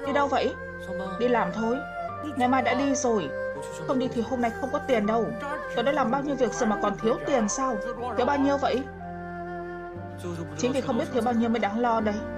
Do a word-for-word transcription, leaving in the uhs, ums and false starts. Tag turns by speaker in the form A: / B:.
A: Đi đâu vậy? Đi làm thôi. Ngày mai đã đi rồi. Không đi thì hôm nay không có tiền đâu. Tớ đã làm bao nhiêu việc rồi mà còn thiếu tiền sao? Thiếu bao nhiêu vậy? Chính vì không biết thiếu bao nhiêu mới đáng lo đây.